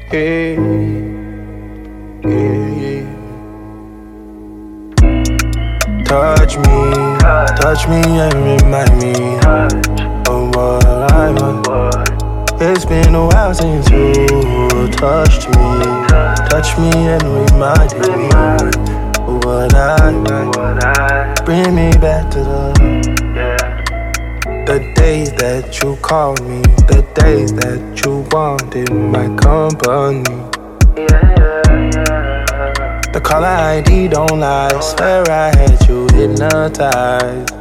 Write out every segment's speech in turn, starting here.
Hey, yeah. Touch me and remind me of what I want. It's been a while since you touched me. Touch me and reminded me of what I like. Bring me back to the days that you called me, the days that you wanted my company. The caller ID don't lie, swear I had you hypnotized.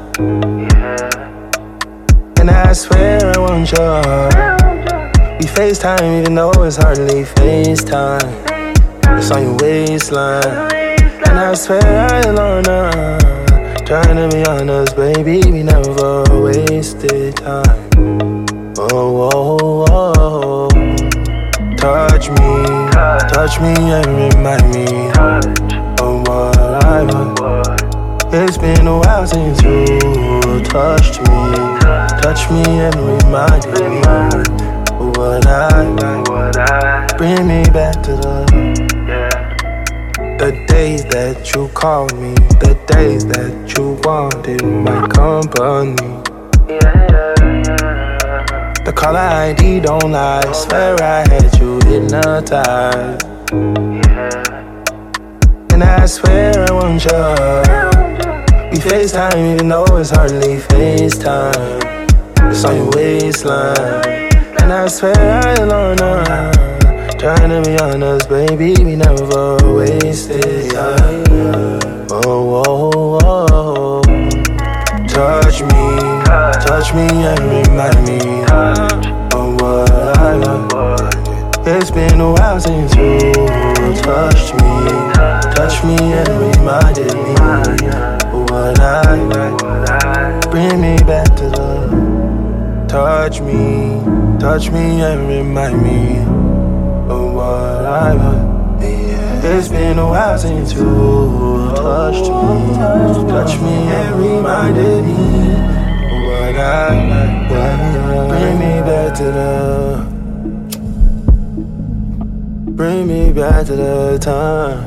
And I swear I want your heart. We FaceTime even though it's hardly FaceTime. It's on your waistline. And I swear I alone trying to be honest, baby, we never wasted time. Oh, oh, oh. Touch me and remind me of what I want. It's been a while since you touched me. Touch me and reminded me of what I like. Bring me back to the days that you called me, the days that you wanted my company. The caller ID don't lie, swear I had you hypnotized. And I swear I want your heart. We FaceTime even though it's hardly FaceTime. It's on your waistline. And I swear I alone trying to be honest, baby, we never wasted time. Oh, oh, oh. Touch me and remind me of what I want. It's been a while since you touched me and reminded me of what I like. Bring me back to touch me and remind me of what I want. It's been a while since you touched me and reminded me of what I like. Bring me back to the time.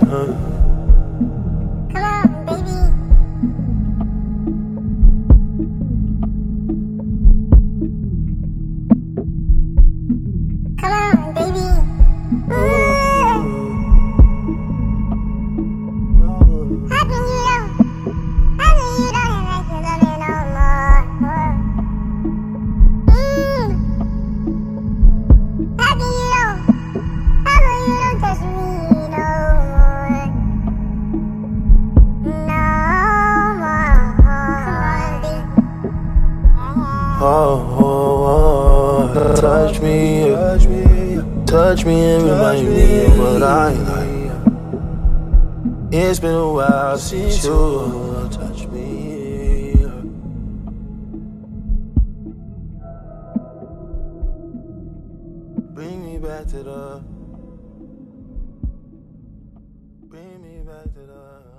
Touch me and remind me of what I like. It's been a while since you touched me. Bring me back to the